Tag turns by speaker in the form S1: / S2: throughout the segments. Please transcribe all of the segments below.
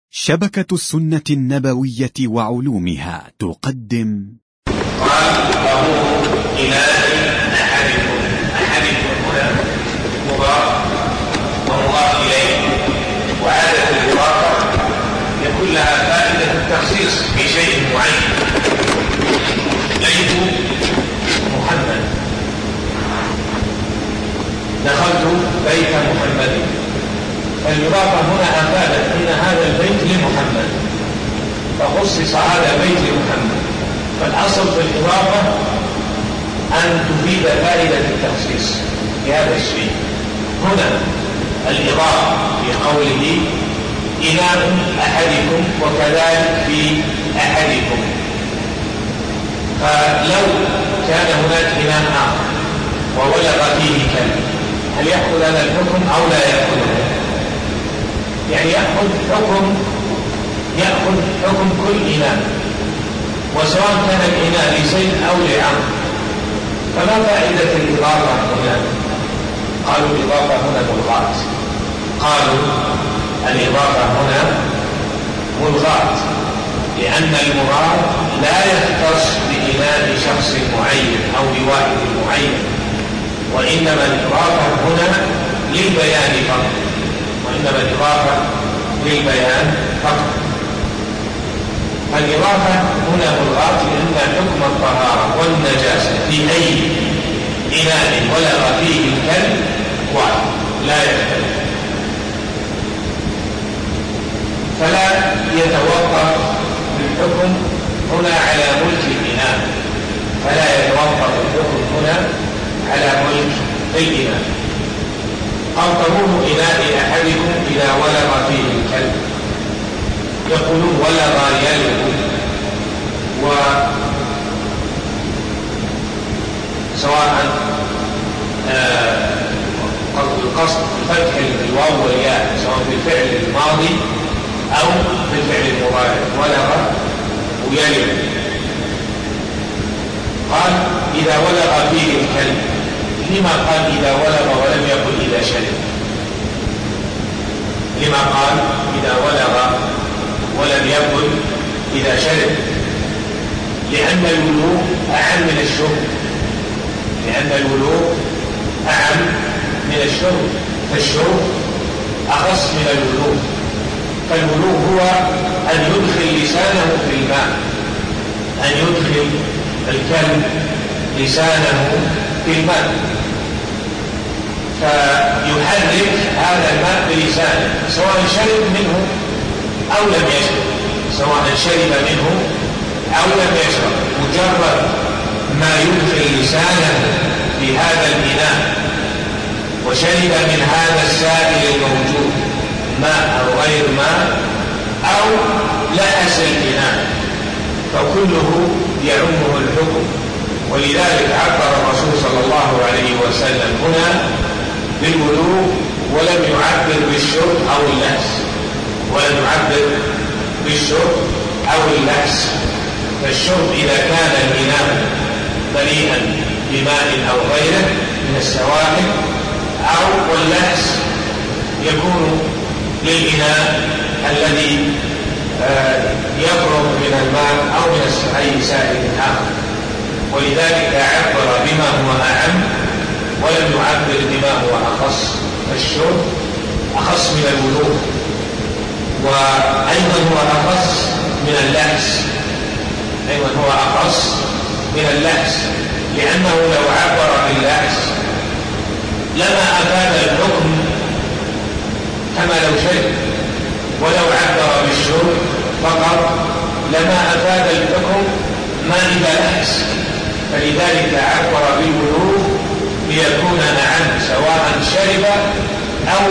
S1: شبكة السنة النبوية وعلومها تقدم
S2: قال طهور إناء أحدكم هنا مضاف ومضاف إليه، وعادة الإضافة يكون لها فائدة التخصيص بشيء معين. بيت محمد، دخلت بيت محمد، فالإضافة هنا أفادت أن هذا البيت لمحمد فخصص هذا البيت لمحمد، فالأصل في الإضافة أن تفيد فائدة التخصيص لهذا الشيء. هنا الإضافة في قوله إناء أحدكم وكذلك في أحدكم، فلو كان هناك إناء آخر وولغ فيه كلب هل يأخذ هذا الحكم أو لا يأخذه؟ يعني يأخذ حكم كل إناء، وسواء كان الإناء لزيد أو لعمرو. فما فائدة الإضافة هنا؟ قالوا الإضافة هنا ملغاة، قالوا الإضافة هنا ملغاة، لأن المراد لا يختص بإناء شخص معين أو بواحد معين، وإنما الإضافة هنا للبيان فقط، فالإضافة هنا ملغاة لأن حكم الطهارة والنجاسة في أي إناء ولغ فيه الكلب واحد لا يختلف، فلا يتوقف الحكم هنا على ملك الإناء، قال طهور إناء أحدكم إذا ولغ فيه الكلب. يقولون ولغ يلغ، وسواء القصد فتح الواو والياء سواء في الفعل الماضي أو في الفعل المضارع، ولغ ويلغ. قال إذا ولغ فيه الكلب، لما قال إذا ولغ ولم يقل إذا شرب؟ لما قال إذا ولغ ولم يقل إذا شرب؟ لأن الولوغ أعم من الشرب، فالشرب أخص من الولوغ. فالولوغ هو أن يدخل لسانه في الماء، أن يدخل الكلب لسانه في الماء فيحرك هذا الماء بلسانه، سواء شرب منه أو لم يشرب، مجرد ما يدخل لسانه في هذا الإناء وشرب من هذا السائل الموجود ماء أو غير ماء أو لأس الإناء فكله يعمه الحكم. ولذلك عبر الرسول صلى الله عليه وسلم هنا بالولوغ ولم يعبر بالشرب أو اللحس، فالشرب إذا كان الإناء مليئا بماء أو غيره من السوائل أو واللحس يكون للإناء الذي يخرج من الماء أو من أي سائل آخر، ولذلك عبر بما هو أعم ولم يعبر بما هو أخص. فالشرب أخص من الولوغ، وأيضا هو أخص من اللحس، لأنه لو عبر باللحس لما أفاد الحكم كما لو شرب، ولو عبر بالشرب فقط لما أفاد الحكم ما إذا لحس، فلذلك عبر بالولوغ ليكون أعم سواء شرب أو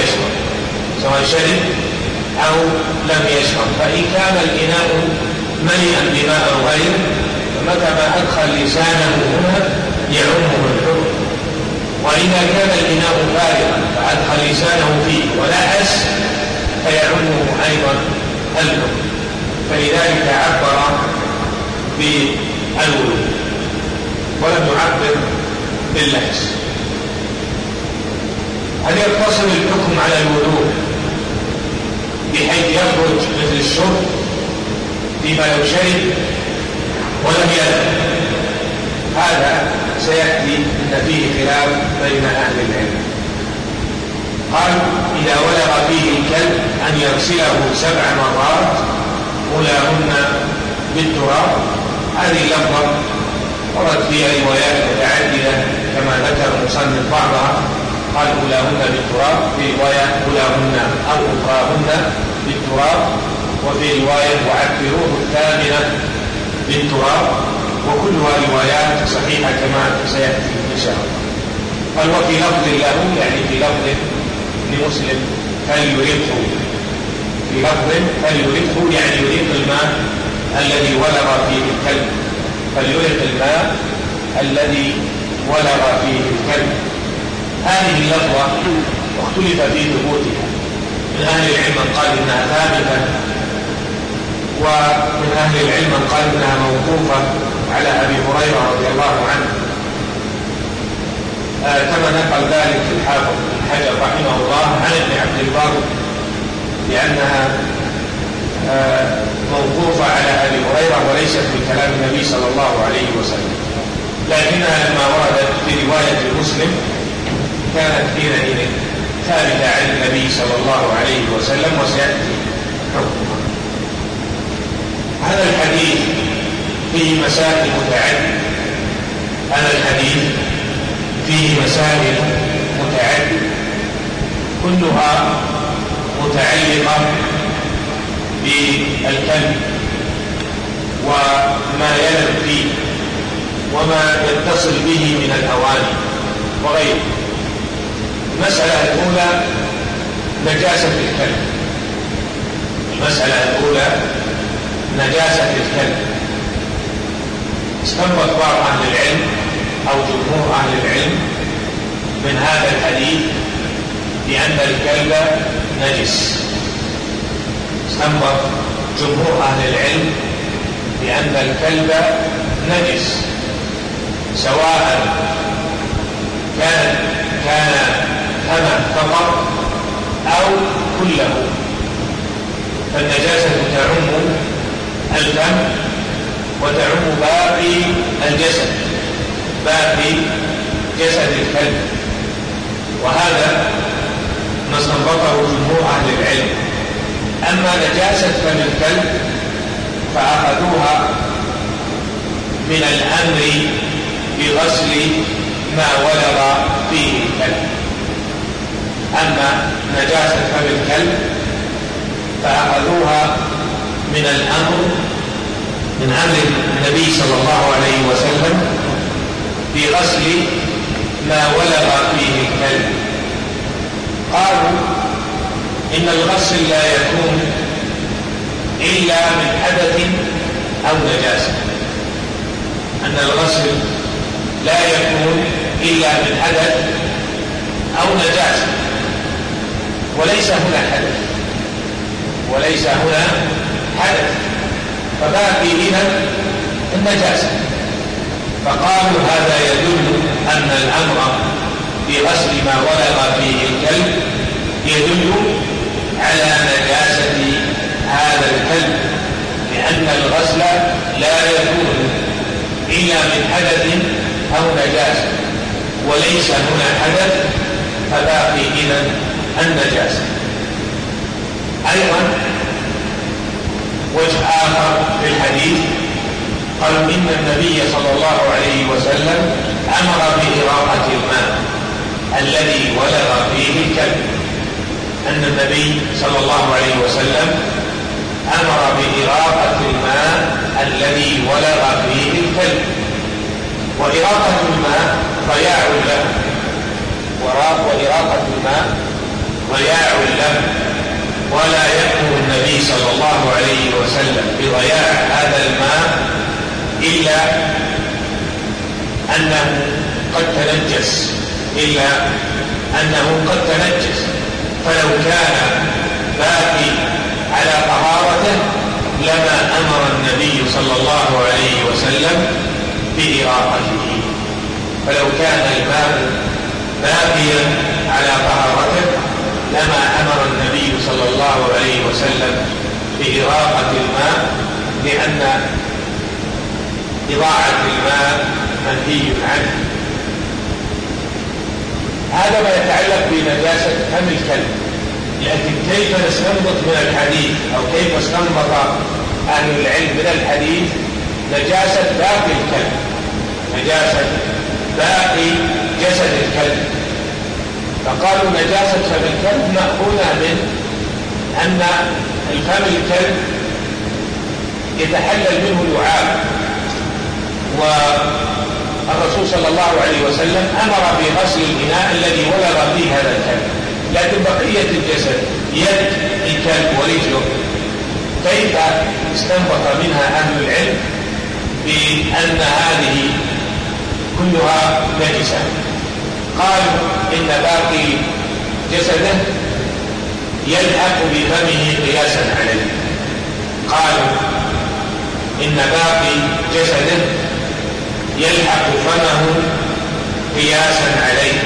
S2: لم يشرب. فإن كان الإناء مليئا بماء أو غيره فمتى ما أدخل لسانه هنا يعمه الحكم، وإذا كان الإناء فارغا فأدخل لسانه فيه ولحس فيعمه أيضا الحكم، فلذلك عبر بالولوغ ولم يعبر باللحس. هل يقتصر الحكم على الولوغ بحيث يخرج من الشرب فيما لو شرب ولم يلد. هذا سيأتي أن فيه خلاف بين أهل العلم. قال إذا ولغ فيه الكلب أن يغسله 7 مرات أولاهن بالتراب. هذه اللفظة ورد فيها روايات متعددة كما ذكر المصنف بعضها، قال أولاهن بالتراب، في رواية أولاهن أو أخراهن بالتراب، وفي رواية وعبروه 8 بالتراب، وكلها روايات صحيحة كما سيأتي إن شاء الله. قال وفي لفظ له، يعني في لفظ لمسلم فليرقه، في لفظ فليرقه يعني يريق الماء الذي ولغ فيه الكلب، فليرق الماء الذي ولغ فيه الكلب. هذه اللفظة اختلف في ثبوتها، من أهل العلم من قال إنها ثابتة، ومن أهل العلم من قال إنها موقوفة على أبي هريرة رضي الله عنه، كما نقل ذلك الحافظ بن حجر رحمه الله عن ابن عبد البر بأنها موقوفة على أبي هريرة وليست من كلام النبي صلى الله عليه وسلم، لكنها لما وردت في رواية مسلم كانت حينئذ ثابتة عن النبي صلى الله عليه وسلم وسيأتي حكمها. هذا الحديث فيه مسائل متعددة، هذا الحديث فيه مسائل متعددة كلها متعلقة بالكلب وما يلد فيه وما يتصل به من الأواني وغيره. المسألة الأولى نجاسة الكلب، المسألة الأولى نجاسة الكلب. استنبط بعض أهل العلم أو جمهور أهل العلم من هذا الحديث بأن الكلب نجس. استنبط جمهور أهل العلم بأن الكلب نجس، سواء كان فمه فقط أو كله، فالنجاسة تعم الفم وتعم باقي الجسد، باقي جسد الكلب، وهذا ما استنبطه جمهور أهل العلم. أما نجاسة فم الكلب فأخذوها من الأمر بغسل ما ولغ فيه الكلب. أما نجاسة فم الكلب فأخذوها من الأمر، من أمر النبي صلى الله عليه وسلم بغسل ما ولغ فيه الكلب. قالوا إن الغسل لا يكون إلا من حدث أو نجاسة، أن الغسل لا يكون إلا من حدث أو نجاسة، وليس هنا حدث، وليس هنا حدث، فباقي إذن النجاسة. فقالوا هذا يدل أن الأمر بغسل ما ولغ فيه الكلب يدل على نجاسة هذا الكلب، لأن الغسل لا يكون إلا من حدث أو نجاسة، وليس هنا حدث، فباقي إذن النجاسة. أيضا وجه آخر في الحديث قالوا إن النبي صلى الله عليه وسلم أمر بإراقة الماء الذي ولغ فيه الكلب، أن النبي صلى الله عليه وسلم أمر بإراقة الماء الذي ولغ فيه الكلب. وإراقة الماء ضياع له، وإراقة الماء ضياع له، ولا يأمر النبي صلى الله عليه وسلم بضياع هذا الماء إلا أنه قد تنجس، إلا أنه قد تنجس، فلو كان باقي على طهارته لما أمر النبي صلى الله عليه وسلم بإراقته. فلو كان الماء باقيا على طهارته لما أمر النبي صلى الله عليه وسلم بإراقة الماء، لأن إضاعة الماء منهي عنه. هذا ما يتعلق بنجاسة فم الكلب. لكن كيف نستنبط من الحديث، أو كيف استنبط أهل العلم من الحديث نجاسة باقي الكلب، نجاسة باقي جسد الكلب؟ فقالوا نجاسة فم الكلب مأخوذة من أن الفم الكلب يتحلل منه لعاب، والرسول صلى الله عليه وسلم أمر بغسل الإناء الذي ولغ فيه هذا الكلب. لكن بقية الجسد، يد الكلب ورجله، كيف استنبط منها أهل العلم بأن هذه كلها نجسة؟ قالوا إن باقي جسده يلحق بفمه قياسا عليه. قالوا إن باقي جسده يلحق فمه قياسا عليه.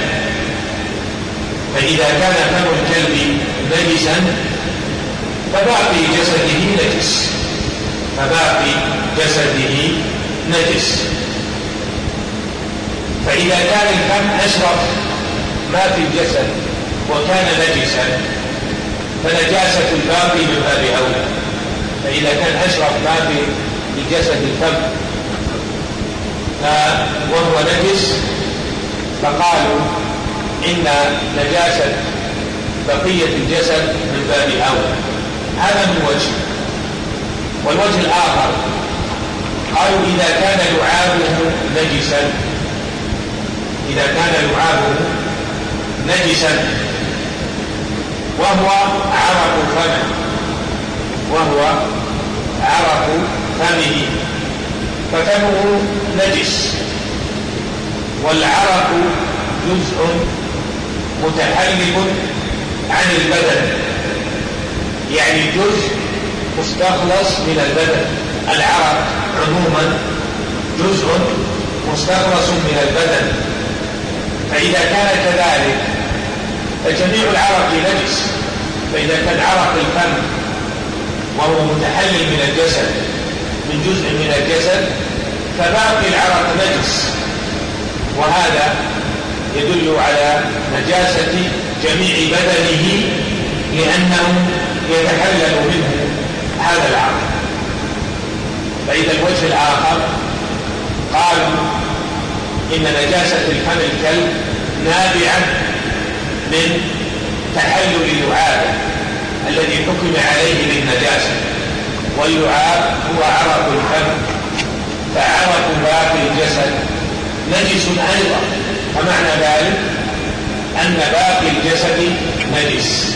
S2: فإذا كان فم الكلب نجسا فباقي جسده نجس، فباقي جسده نجس. فإذا كان الفم أشرف ما في الجسد وكان نجسا فنجاسة الباقي من باب أولى. فإذا كان أشرف ما في الجسد الفم وهو نجس فقالوا إن نجاسة بقية الجسد من باب أولى. هذا من وجه. والوجه الآخر قالوا إذا كان لعابه نجسا، إذا كان لعابه نجسا وهو عرق فمه، وهو عرق فمه، ففمه نجس، والعرق جزء متحلب عن البدن، يعني جزء مستخلص من البدن. العرق عموما جزء مستخلص من البدن، فإذا كان كذلك فجميع العرق نجس. فإذا كان عرق الفم وهو متحلل من الجسد، من جزء من الجسد، فباقي العرق نجس، وهذا يدل على نجاسة جميع بدنه لأنه يتحلل منه هذا العرق. فإذا الوجه الآخر قالوا إن نجاسة الفم الكلب نابعة من تحلل لعابه الذي حكم عليه بالنجاسة، واللعاب هو عرق الفم، فعرق باقي الجسد نجس أيضا. فمعنى ذلك أن باقي الجسد نجس.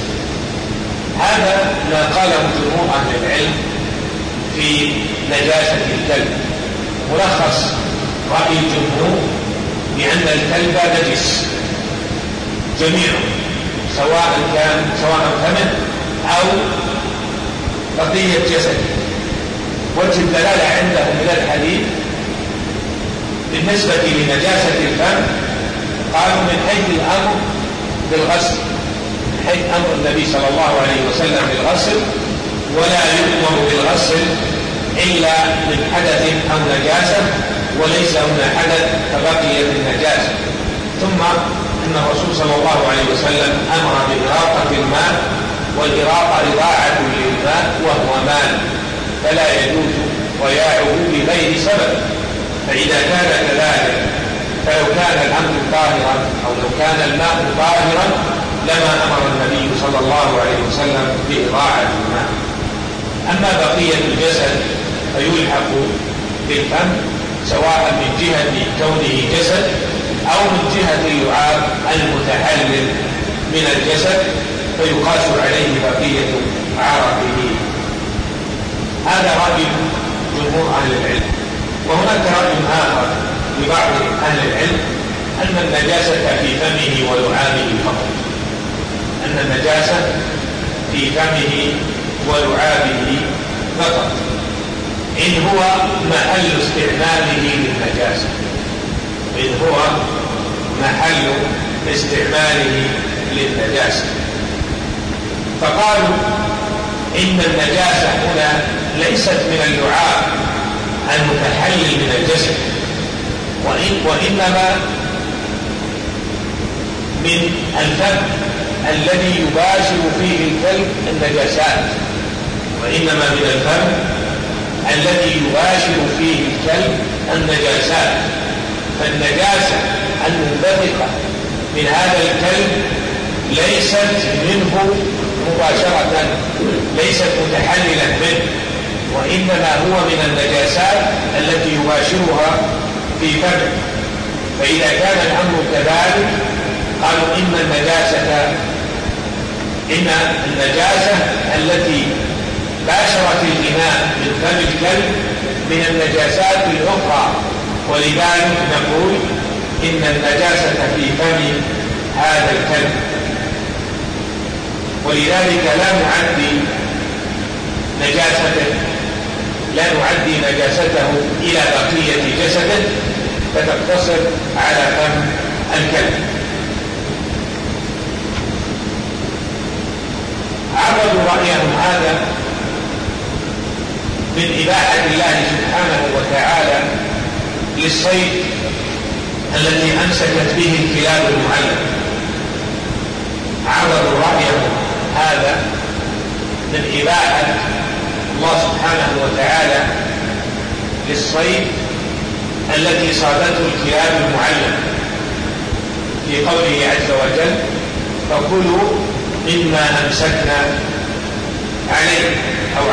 S2: هذا ما قاله جمهور أهل العلم في نجاسة الكلب. ملخص رأي الجمهور بأن الكلب نجس جميعا، سواء فمه أو بقية جسده. وجه الدلالة عندهم من الحديث بالنسبة لنجاسة الفم قالوا من حيث الأمر بالغسل، من حيث أمر النبي صلى الله عليه وسلم بالغسل، ولا يؤمر بالغسل إلا من حدث أو نجاسة، وليس هنا حدث فبقيت النجاسة. ثم أن الرسول صلى الله عليه وسلم أمر بإراقة الماء، والإراقة إضاعة للماء وهو مال، فلا يجوز ضياعه بغير سبب. فإذا كان كذلك فلو كان الأمر طاهرا أو لو كان الماء طاهرا لما أمر النبي صلى الله عليه وسلم بإضاعة الماء. أما بقية الجسد فيلحق بالفم، سواء من جهة كونه جسد أو من جهة اللعاب المتحلل من الجسد، فيقاس عليه بقية عرقه. هذا رأي جمهور أهل العلم. وهناك رأي آخر لبعض أهل العلم أن النجاسة في فمه ولعابه فقط، أن النجاسة في فمه ولعابه فقط، إن هو محل استعماله للنجاسة، إن هو محل استعماله للنجاسة. فقالوا إن النجاسة هنا ليست من اللعاب المتحلل من الجسد، وإنما من الفم الذي يباشر فيه الكلب النجاسات، وإنما من الفم الذي يباشر فيه الكلب النجاسات. فالنجاسة المنبثقة من هذا الكلب ليست منه مباشرة، ليست متحللة منه، وإنما هو من النجاسات التي يباشرها في فمه. فإذا كان الأمر كذلك قالوا إن النجاسة التي باشرت الإناء من فم الكلب من النجاسات الأخرى، ولذلك نقول إن النجاسة في فم هذا الكلب، ولذلك لا نعدي نجاسته إلى بقية جسده، فتقتصر على فم الكلب. عرضوا رأيهم هذا من إباحة الله سبحانه وتعالى للصيد الذي أمسكت به الكلاب المعلمة. عرضوا رأيهم هذا من إباحة الله سبحانه وتعالى للصيد التي صادته الكلاب المعلمة في قوله عز وجل: فكلوا مما أمسكنا عليه أو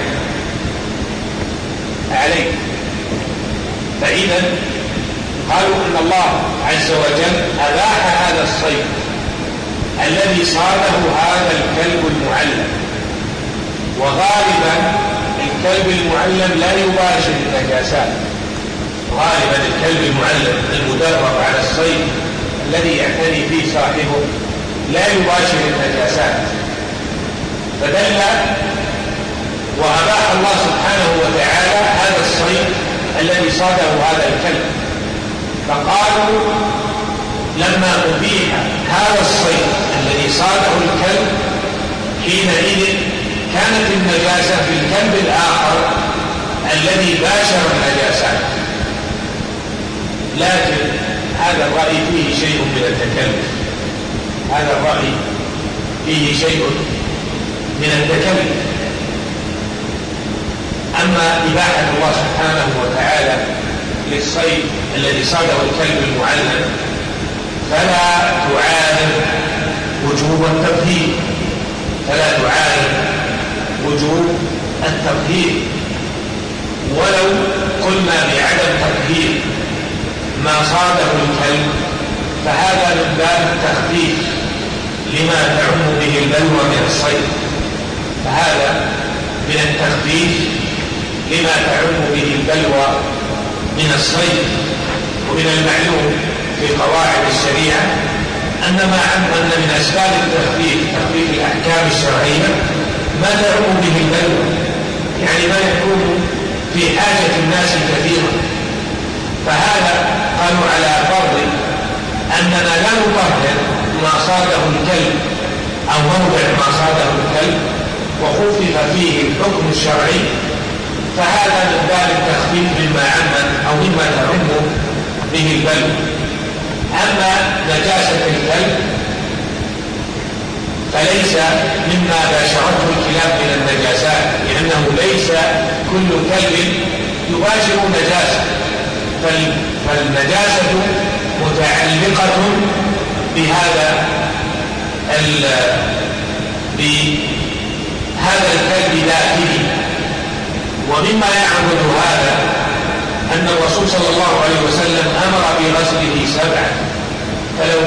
S2: عليه. فإذا قالوا إن الله عز وجل أباح هذا الصيد الذي صاده هذا الكلب المعلم، وغالبا الكلب المعلم لا يباشر النجاسات. غالبا الكلب المعلم المدرب على الصيد الذي يعتني فيه صاحبه لا يباشر النجاسات، فدل وأباح الله سبحانه وتعالى هذا الصيد الذي صاده هذا الكلب. فقالوا لما أبيح هذا الصيد الذي صاده الكلب حينئذ كانت النجاسة في الكلب الآخر الذي باشر النجاسات. لكن هذا الرأي فيه شيء من التكلف، هذا الرأي فيه شيء من التكلف. أما إباحة الله سبحانه وتعالى للصيد الذي صاده الكلب المعلم فلا تعارض وجوب التطهير، ولو قلنا بعدم تطهير ما صاده الكلب فهذا من باب التخفيف لما تعم به البلوى من الصيد، فهذا من التخفيف لما تعم به البلوى من الصيد. ومن المعلوم في قواعد الشريعة أن من أسباب التخفيف تخفيف الأحكام الشرعية ما تعم به البلوى، يعني ما يكون في حاجة الناس كثيرا. فهذا قالوا على فرض أننا لا نطهر ما صاده الكلب أو موضع ما صاده الكلب وخفف فيه الحكم الشرعي، فهذا من باب التخفيف مما عم أو مما تعم به البلوى. أما نجاسة الكلب فليس مما باشرته الكلاب من النجاسات، لأنه ليس كل كلب يباشر نجاسة، فالنجاسة متعلقة بهذا الكلب ذاته. ومما يعبد هذا أن الرسول صلى الله عليه وسلم أمر بغسله 7، فلو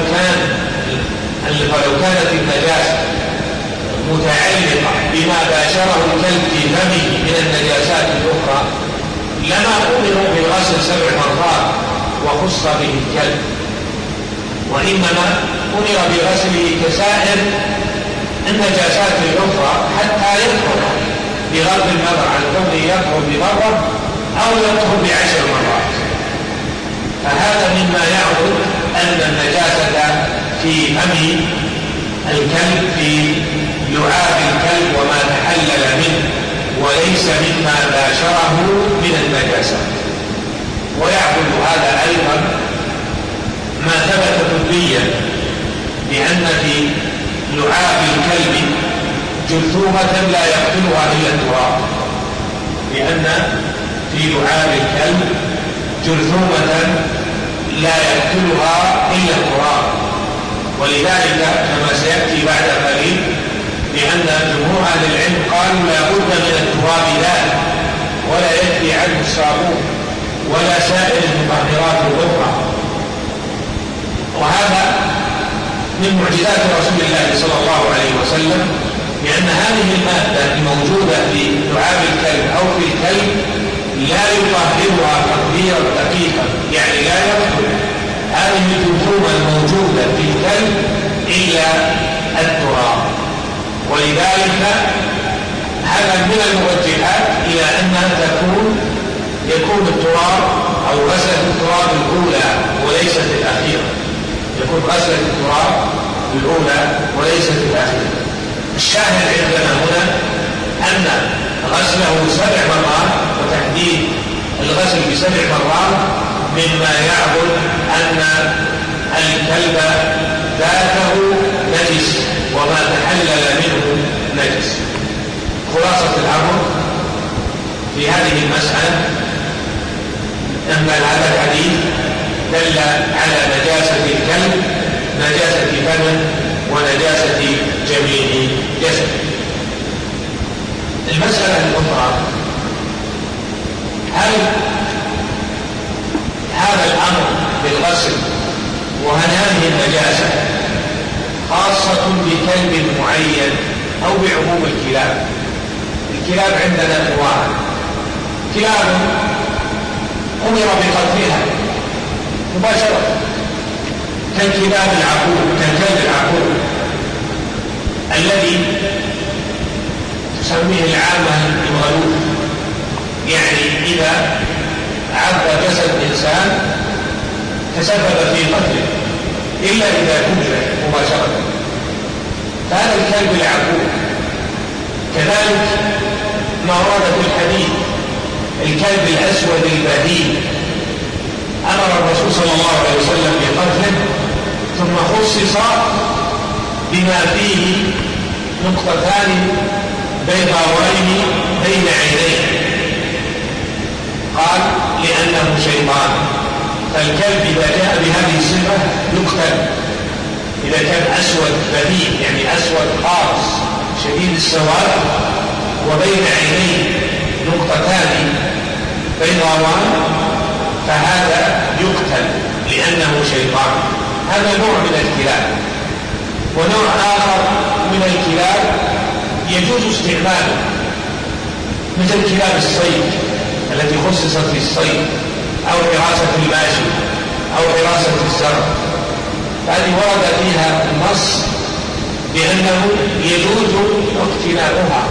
S2: كانت النجاسة متعلقة بما باشره الكلب في فمه من النجاسات الأخرى لما أمروا بغسل 7 مرات وخص به الكلب، وإنما أمر بغسله كسائر النجاسات الأخرى حتى يطهر، بغض النظر عن كونه يطهر بمرة أو يطهر ب10 مرات. فهذا مما يعبد أن النجاسة في فم الكلب في لعاب الكلب وما تحلل منه وليس مما باشره من النجاسة. ويعقل هذا أيضا ما ثبت طبيا بأن في لعاب الكلب جرثومة لا يقتلها إلا التراب، لأن في لعاب الكلب جرثومة لا يقتلها إلا التراب. ولذلك كما سيأتي بعد قليل لأن جمهور أهل العلم قالوا لا بد من التراب ذلك، ولا يكفي عنه الصابون ولا سائر المطهرات الأخرى. وهذا من معجزات رسول الله صلى الله عليه وسلم، لأن هذه المادة الموجودة في لعاب الكلب أو في الكلب لا يطهرها تطهيرا دقيقا، يعني لا يدخل هذه الجرثومة الموجودة في الكلب إلا التراب. ولذلك هذا من المرجحات إلى أنها يكون التراب أو غسلة التراب الأولى وليست الأخيرة، يكون غسلة التراب الأولى وليست الأخيرة. الشاهد عندنا هنا أن غسله 7 مرات وتحديد الغسل ب7 مرات مما يعبد أن الكلب ذاته نجس وما تحلل منه نجس. خلاصة الأمر في هذه المسألة أن هذا الحديث دل على نجاسة الكلب، نجاسة فمه ونجاسة جميع جسد. المسألة الأخرى، هل هذا الأمر بالغسل وهل هذه النجاسة خاصة بكلب معين أو بعموم الكلاب؟ الكلاب عندنا أنواع، كلاب أمر بقتلها مباشرة كالكلب العقور الذي تسميه العامة الغلوف، يعني إذا عض جسد إنسان تسبب في قتله إلا إذا كبر مباشرة، فهذا الكلب العقور. كذلك ما ورد في الحديث الكلب الأسود البهيم أمر الرسول صلى الله عليه وسلم بقتله، ثم خصص بما فيه نقطتان بيضاوين بين عينيه، قال لأنه شيطان. فالكلب إذا جاء بهذه الصفة يقتل إذا كان أسود بهيم، يعني أسود خالص شديد السواد وبين عينيه نقطتان بيضاوان، فهذا يقتل لأنه شيطان. هذا نوع من الكلاب. ونوع آخر من الكلاب يجوز استعماله مثل كلاب الصيد التي خصصت للصيد أو حراسة الماشي أو حراسة الزرع، هذه ورد فيها النص بأنه يجوز اقتناؤها،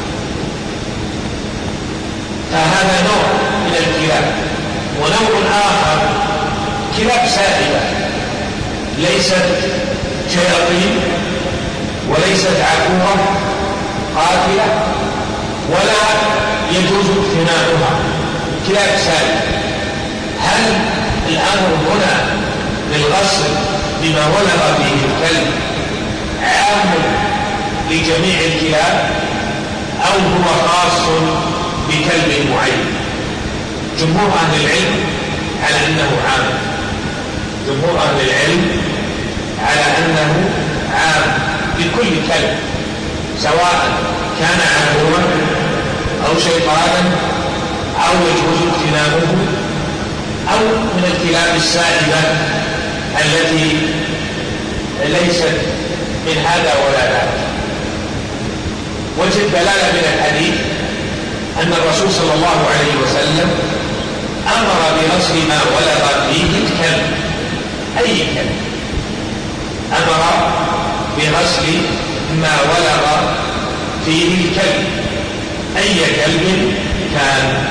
S2: فهذا نوع من الكلاب. ونوع آخر كلاب سائبة ليست شياطين وليست عقوبة قاتلة ولا يجوز اقتناؤها، كلاب سائبة. هل الأمر هنا بالغسل بما ولغ فيه الكلب عام لجميع الكلاب أو هو خاص بكلب معين؟ جمهور أهل العلم على أنه عام، جمهور أهل العلم على أنه عام لكل كلب سواء كان عدوا أو شيطانا أو يجوز اقتناؤه أو من الكلاب السائبة التي ليست من هذا ولا ذاك. وجه الدلالة من الحديث أن الرسول صلى الله عليه وسلم أمر بغسل ما ولغ فيه الكلب، أي كلب، أمر بغسل ما ولغ فيه الكلب أي كلب كان.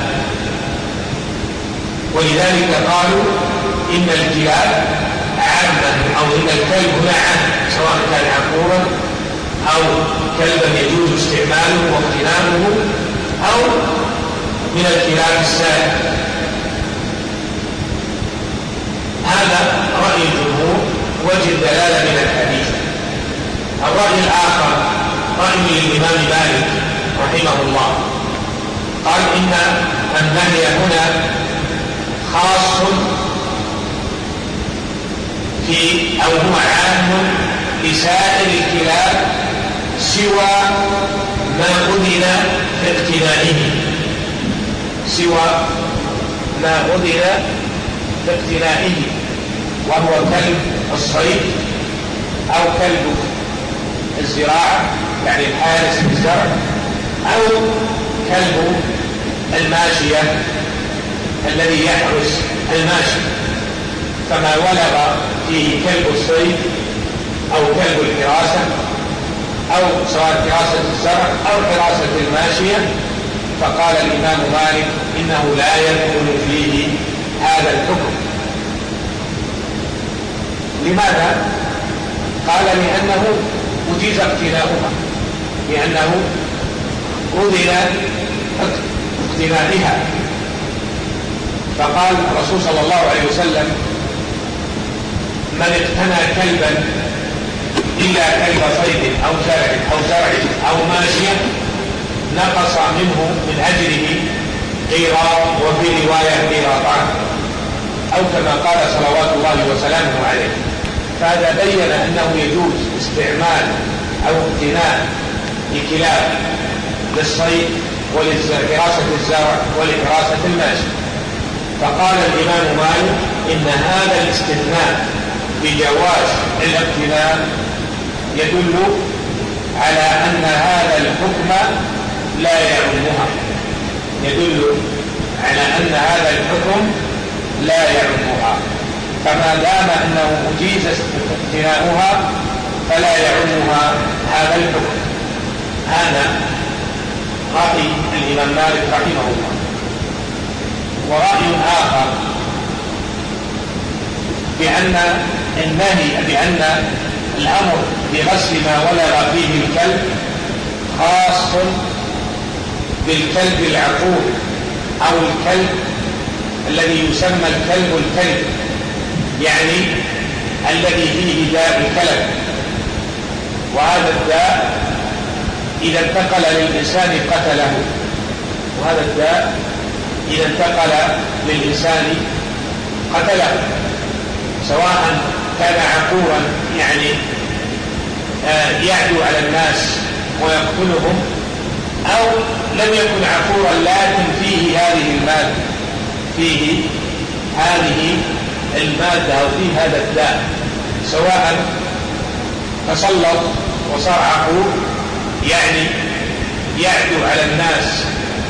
S2: ولذلك قالوا إن الكلاب عامة أو إن الكلب هنا عام سواء كان عقورا أو كلبا يجوز استعماله واغتنامه، أو من الكلاب السائر. هذا رأي الجمهور وجه الدلالة من الحديث. الرأي الآخر رأي الإمام مالك رحمه الله، قال إن النهي هنا خاص أو هو عام لسائر الكلاب سوى ما أذن في اقتنائه، سوى ما أذن في اقتنائه، وهو كلب الصيد أو كلب الزراعة يعني الحارس بالزرع، أو كلب الماشية الذي يحرس الماشي. فما ولغ فيه كلب الصيد أو كلب الحراسة، أو سواء حراسة الزرع أو حراسة الماشية، فقال الإمام مالك إنه لا يدخل فيه هذا الحكم. لماذا؟ قال لأنه أجيز اقتناؤها، لأنه أذن اقتنائها. فقال الرسول صلى الله عليه وسلم: من اقتنى كلبا إلا كلب صيد أو زرع أو ماشية نقص منه من أجره قيراط، وفي رواية قيراطان، أو كما قال صلوات الله وسلامه عليه. فهذا بين أنه يجوز استعمال أو اقتناء الكلاب للصيد ولحراسة الزرع ولحراسة الماشي. فقال الإمام مالك إن هذا الاستثناء بجواز الاقتناء يدل على أن هذا الحكم لا يعمها، يدل على أن هذا الحكم لا يعمها. فما دام أنه أجيز اقتناؤها فلا يعمها هذا الحكم. هذا رأي الإمام مالك رحمه الله. ورأي آخر بأن الأمر بغسل ما ولغ فيه الكلب خاص بالكلب العقور، أو الكلب الذي يسمى الكلب الكلب، يعني الذي فيه داء الكلب. وهذا الداء إذا انتقل للإنسان قتله، وهذا الداء إذا انتقل للإنسان قتله، سواء كان عقورا يعني يعدو على الناس ويقتلهم، أو لم يكن عقورا لكن فيه هذه المادة أو فيه هذا الداء، سواء تسلط وصار عقور يعني يعدو على الناس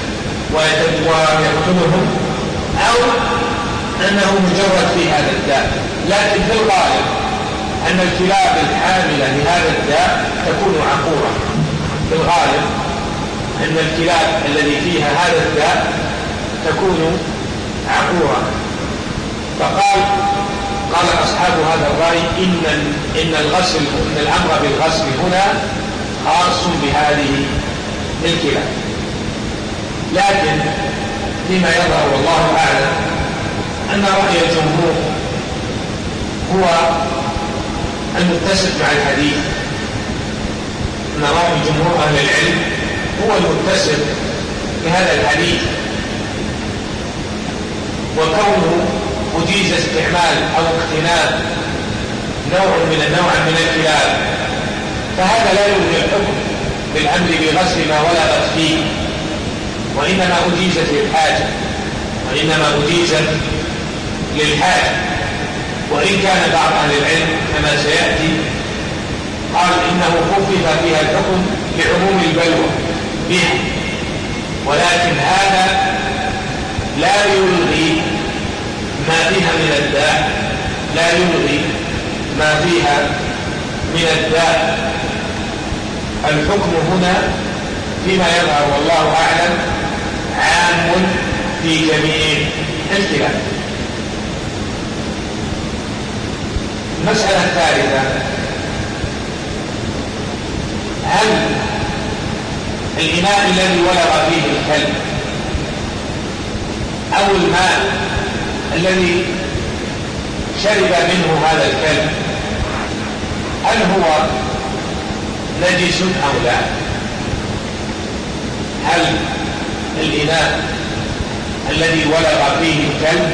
S2: ويقتلهم، أو أنه مجرد في هذا الداء. لكن في الغالب أن الكلاب الحاملة لهذا الداء تكون عقورا، في الغالب أن الكلاب الذي فيها هذا الداء تكون عقورا. قال أصحاب هذا الرأي إن الأمر بالغسل هنا خاص بهذه الكلاب. لكن فيما يظهر والله أعلم أن رأي الجمهور هو المتسق مع الحديث، أن رأي جمهور أهل العلم هو المتسق بهذا الحديث، وكونه أجيز استعمال أو اقتناء نوع من الكلاب، فهذا لا يلغي الحكم بالأمر بغسل ما ولغت فيه، وإنما أجيزت للحاجة. وإن كان بعض أهل العلم كما سيأتي قال إنه خفف فيها الحكم لعموم البلوى بها، ولكن هذا لا يلغي ما فيها من الداء. الحكم هنا فيما يظهر والله أعلم عام في جميع الكلاب. المسألة الثالثة: هل الإناء الذي ولغ فيه الكلب أو الماء الذي شرب منه هذا الكلب هل هو نجس أو لا؟ هل الإناء الذي ولغ فيه الكلب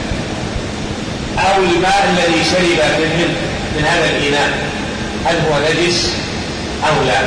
S2: أو الماء الذي شرب من هذا الإناء هل هو نجس أو لا؟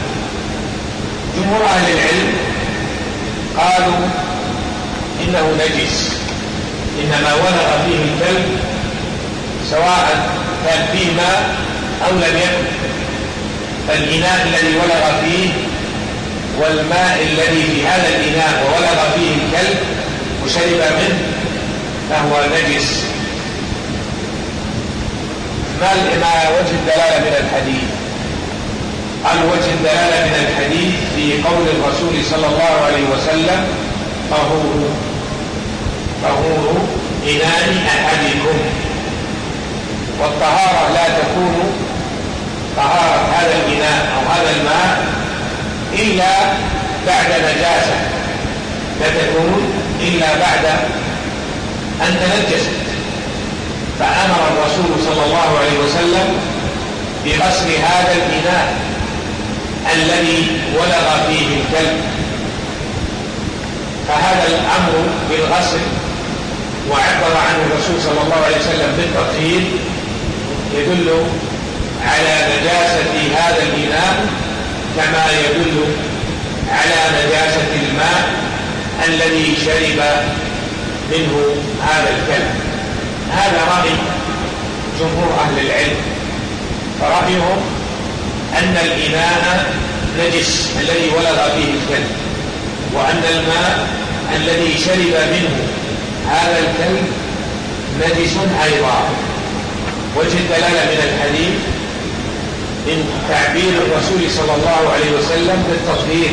S2: جمهور أهل العلم قالوا إنه نجس، إنما ولغ فيه الكلب سواء كان فيه ماء أو لم يكن، فالإناء الذي ولغ فيه والماء الذي في هذا الإناء وولغ فيه الكلب وشرب منه فهو نجس. ما وجه الدلالة من الحديث؟ قال وجه الدلالة من الحديث في قول الرسول صلى الله عليه وسلم طهور إناء أحدكم، والطهارة لا تكون طهارة هذا الإناء أو هذا الماء إلا بعد نجاسة، لا تكون إلا بعد أن تنجست، فأمر الرسول صلى الله عليه وسلم بغسل هذا الإناء الذي ولغ فيه الكلب، فهذا الأمر بالغسل وعبر عنه الرسول صلى الله عليه وسلم بالتطهير يدل على نجاسة هذا الإناء كما يدل على نجاسة الماء الذي شرب منه هذا الكلب. هذا رأي جمهور أهل العلم، فرأيهم أن الإناء نجس الذي ولغ فيه الكلب، وأن الماء الذي شرب منه هذا الكلب نجس أيضا. وجه الدلالة من الحديث من تعبير الرسول صلى الله عليه وسلم بالتطهير،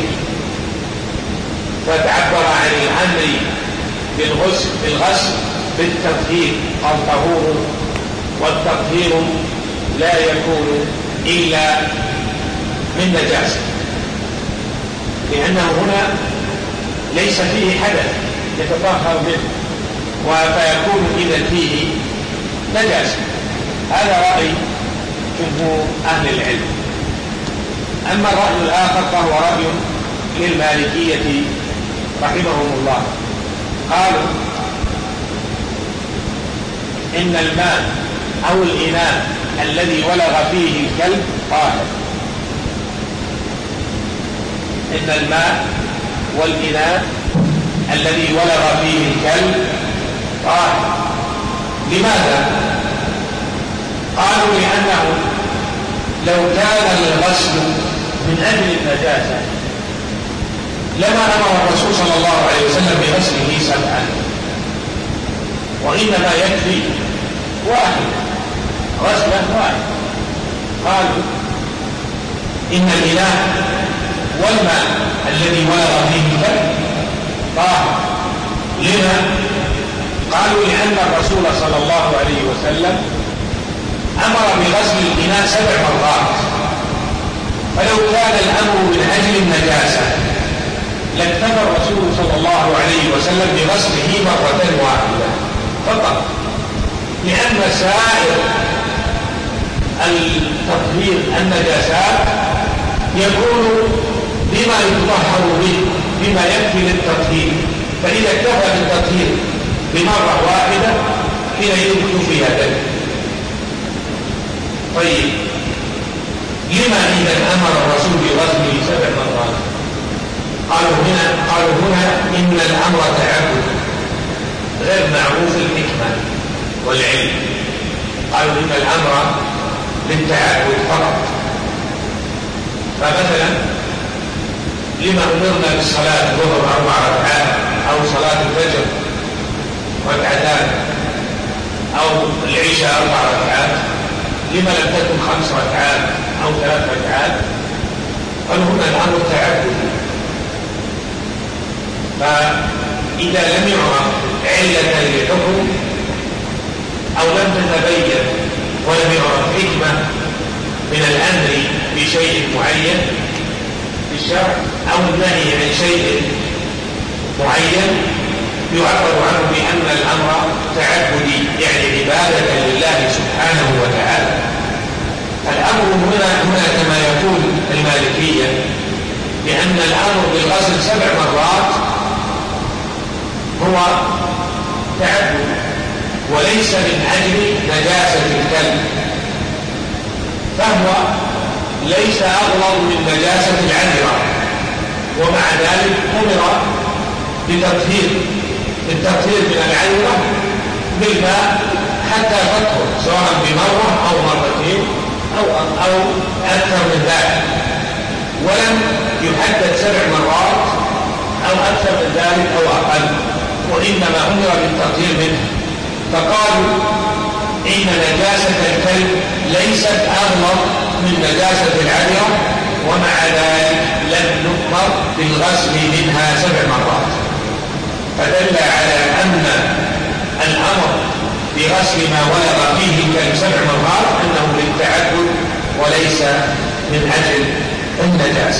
S2: فتعبر عن الأمر بالغسل بالتطهير، قال طهور، والتطهير لا يكون إلا من نجاسة، لأنه هنا ليس فيه حدث يتطهر منه فيكون إذا فيه نجاسة. هذا رأي جمهور أهل العلم. أما الرأي الآخر فهو رأي للمالكية رحمهم الله، قالوا إن الماء أو الإناء الذي ولغ فيه الكلب طاهر، إن الماء والإناء الذي ولغ فيه الكلب طاهر. لماذا؟ قالوا لأنه لو كان الغسل من أجل النجاسة لما أمر الرسول صلى الله عليه وسلم بغسله 7، وإنما يكفي واحد، غسلة واحد. قالوا إن الإناء والماء الذي ولغ فيه الكلب طاهر. لما؟ قالوا لأن الرسول صلى الله عليه وسلم أمر بغسل الإناء 7 مرات، فلو كان الأمر من أجل النجاسة لاكتفى الرسول صلى الله عليه وسلم بغسله مرة واحدة فقط، لأن سائر التطهير النجاسات يكون بما يتطهر به، بما يكفي للتطهير، فإذا اكتفى بالتطهير بمرة واحدة حينئذ كفي ذلك. طيب لما إذا أمر الرسول بغسله 7 مرات؟ قالوا هنا إن الأمر تعبد غير معروف الحكمة والعلم. قالوا إن الأمر للتعبد فقط. فمثلا لما أمرنا بالصلاة الظهر 4 ركعات، أو صلاة الفجر 2 ركعات، أو العشاء 4 ركعات، لما لم تكن 5 ركعات أو 3 ركعات؟ قالوا هنا الأمر تعبدي. فإذا لم يعرف علة لحكم أو لم تتبين ولم يعرف حكمة من الأمر بشيء معين في الشرع أو النهي عن شيء معين يعبر عنه بأن الأمر تعبدي، يعني عبادة لله سبحانه وتعالى. الأمر هنا كما يقول المالكية بأن الأمر بالغسل 7 مرات هو تعبد وليس من أجل نجاسة الكلب، فهو ليس أغلظ من نجاسة العذرة، ومع ذلك أمر بالتطهير من العذرة بالماء حتى تطهر، سواء بمرة أو مرتين أو أكثر من ذلك، ولم يحدد 7 مرات أو أكثر من ذلك أو أقل، وإنما أمر بالتطهير منه. فقالوا إن نجاسة الكلب ليست أغلظ من نجاسة العذرة، ومع ذلك لم نؤمر بالغسل منها 7 مرات، فدل على أن الأمر بغسل ما ولغ فيه الكلب 7 مرات أنه للتعبد وليس من أجل النجاسة.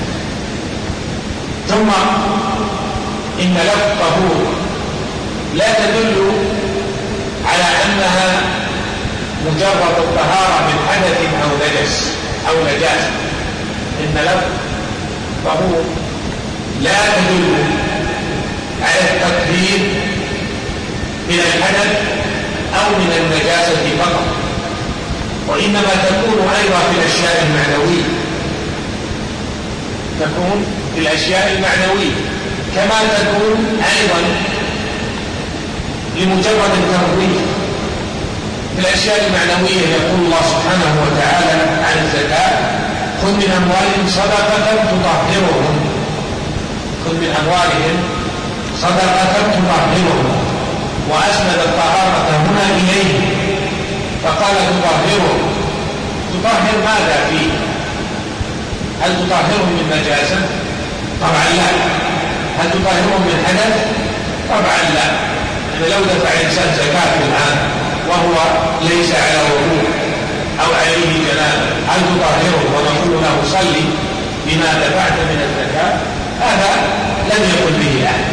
S2: ثم إن لفظ طهور لا تدل على أنها مجرد الطهارة من حدث أو نجس أو نجاسة. إن لفظ طهور لا تدل على التطهير من الحدث أو من النجاسة فقط، وإنما تكون أيضا في الأشياء المعنوية، تكون في الأشياء المعنوية كما تكون أيضا لمجرد التنظيف. في الأشياء المعنوية يقول الله سبحانه وتعالى عن الزكاة: خذ من أموالهم صدقة تطهرهم، خذ من أموالهم صدقة تطهرهم، وأسند الطهارة هنا إليه فقال تطهرهم. تطهر ماذا فيه؟ هل تطهرهم من نجاسة؟ طبعا لا. هل تطهرهم من حدث؟ طبعا لا. إذا لو دفع إنسان زكاة الآن وهو ليس على وضوء أو عليه جنابة، هل تطهره ونقول له صلي بما دفعت من الزكاة؟ هذا لم يقل به أحد.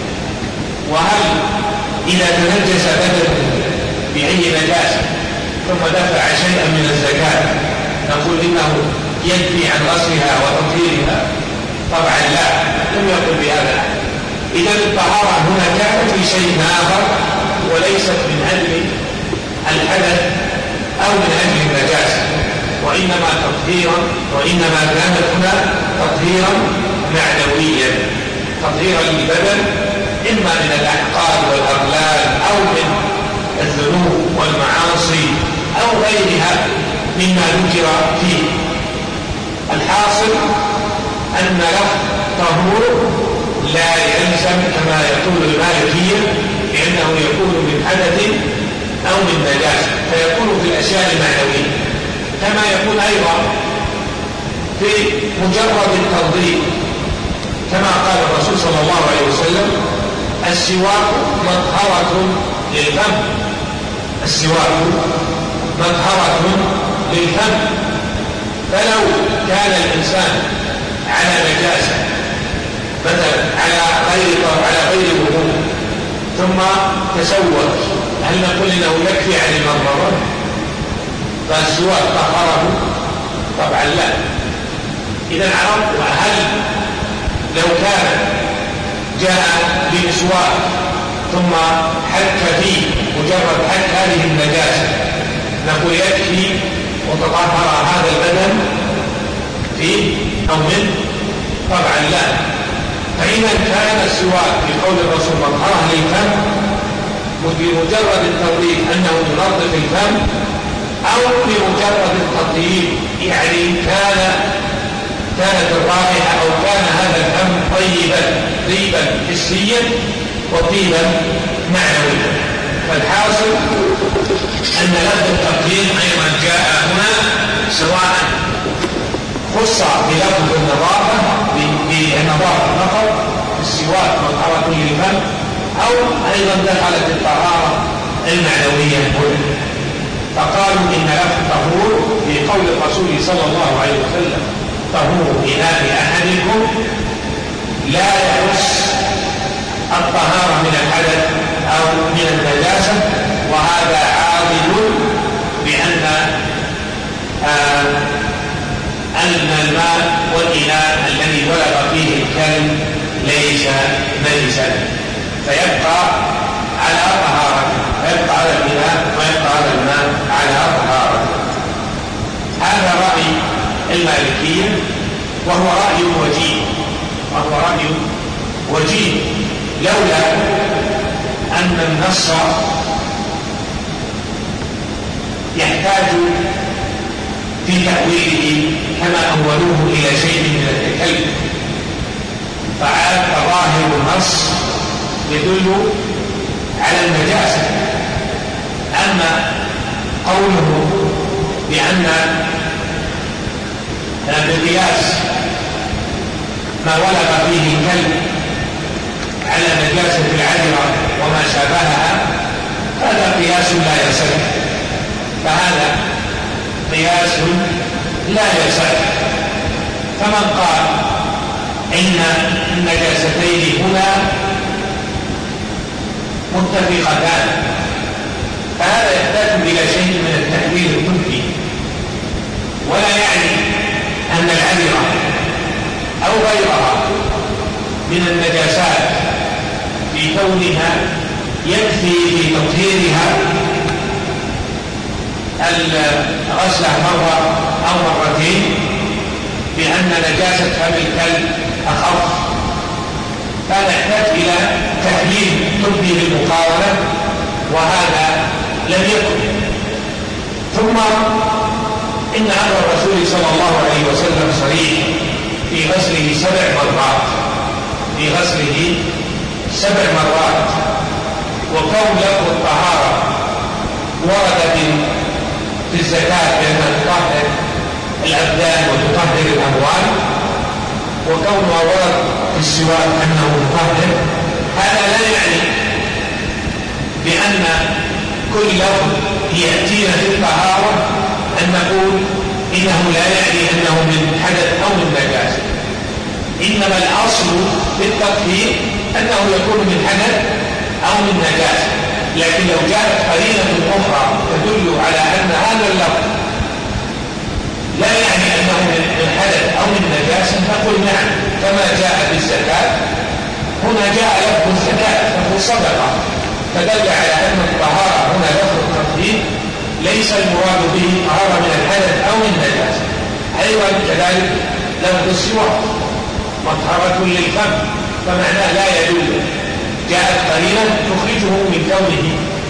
S2: وهل إذا تنجس بدنه بأي نجاسة ثم دفع شيئا من الزكاة نقول إنه يكفي عن غسلها وتطهيرها؟ طبعا لا، لم يقل بهذا أحد. إذا الطهارة هنا كانت في شيء آخر وليست من أجل الحدث أو من أجل النجاسة، وإنما كانت هنا تطهيرا معنويا، تطهيرا للبدن إما من الأحقاد والأغلال أو من الذنوب والمعاصي أو غيرها مما ذكر فيه. الحاصل أن لفظ طهور لا يلزم كما يقول المالكية بأنه يكون من حدث أو من نجاسة، فيكون في الأشياء المعنوية، كما يكون أيضا في مجرد التنظيف، كما قال الرسول صلى الله عليه وسلم: السواك مطهرة للفم، السواك مطهرة للفم. فلو كان الإنسان على نجاسة مثلا على غير وضوء ثم تسوك، هل نقول إنه يكفي عن المضمضة فالسواك طهره؟ طبعا لا. إذا عرفت هل لو كان جاء بمسواك ثم حك فيه مجرد حك هذه النجاسة نقول يكفي وتطهر هذا البدن فيه أو منه؟ طبعا لا. فإذا كان السواك بقول الرسول مطهرة للفم بمجرد التنظيف أنه ينظف الفم، أو بمجرد التطيب يعني كانت الرائحة أو كان هذا الفم طيبا حسيا وطيبا معنويا. فالحاصل أن لفظ التقدير أيضا جاء هنا سواء خص بلفظ النظافة فقط السواك مطهرة للفم، أو أيضا دخلت الطهارة المعنوية هنا. فقالوا إن لفظ طهور في قول الرسول صلى الله عليه وسلم: طهور إناء أحدكم لا يخص الطهارة من الحدث أو من النجاسة، وهذا عاضد بأن الماء والإناء الذي ولغ فيه الكلب ليس نجسا، فيبقى على طهارته، فيبقى على الإناء ويبقى على الماء على طهارته. هذا رأي المالكية، وهو رأي وجيه لولا أن النص يحتاج في تأويله كما أولوه إلى شيء من التكلف، فظاهر النص يدل على النجاسة. أما قوله بأن بقياس ما ولغ فيه الكلب على نجاسة العذرة وما شابهها، هذا قياس لا يصح، فهذا قياس لا يصح. فمن قال إن النجاستين هنا متفقتان فهذا يحتاج إلى شيء من التحليل الطبي، ولا يعني أن العذرة أو غيرها من النجاسات في كونها يكفي في تطهيرها الغسلة مرة أو مرتين، بأن نجاسة فم الكلب أخف، فهذا يحتاج إلى تحليل طبي للمقارنة، وهذا لم يكن. ثم إن أمر الرسول صلى الله عليه وسلم صريح في غسله 7 مرات، في غسله 7 مرات، وكون لفظ الطهارة ورد في الزكاة بأنها تطهر الأبدان وتطهر الأموال، وكونها ورد في السواك أنه مطهر، هذا لا يعني بأن كل لفظ يأتينا في الطهارة أن نقول إنه لا يعني أنه من حدث أو من نجاسة، إنما الأصل في التطهير أنه يكون من حدث أو من نجاسة. لكن لو جاءت قرينة أخرى تدل على أن هذا اللفظ لا يعني أنه من حدث أو من نجاسة نقول نعم، كما جاء في الزكاة، هنا جاء لفظ الزكاة لفظ الصدقة، فدل على أن الطهارة هنا لفظ التطهير ليس المراد به طهارة من الحدث أو من النجاسة. أيضا كذلك لفظ السواك مطهرة للفم، فمعناه لا يدل، جاءت قرينة تخرجه من كونه